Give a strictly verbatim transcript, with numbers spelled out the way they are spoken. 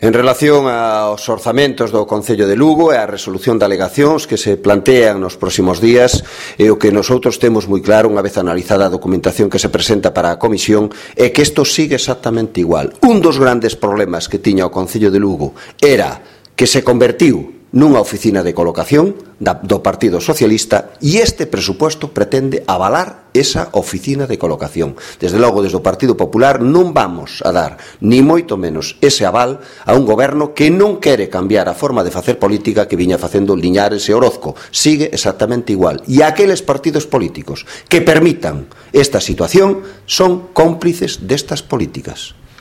En relación aos orzamentos do Concello de Lugo e a resolución de alegacións que se plantean nos próximos días, e o que nosotros temos moi claro unha vez analizada a documentación que se presenta para a comisión é que isto sigue exactamente igual. Un dos grandes problemas que tiña o Concello de Lugo era que se convertiu nunha oficina de colocación do Partido Socialista e este presupuesto pretende avalar esa oficina de colocación. Desde logo, desde o Partido Popular non vamos a dar, ni moito menos, ese aval a un goberno que non quere cambiar a forma de facer política que viña facendo Liñares e Orozco. Sigue exactamente igual. E aqueles partidos políticos que permitan esta situación son cómplices destas políticas.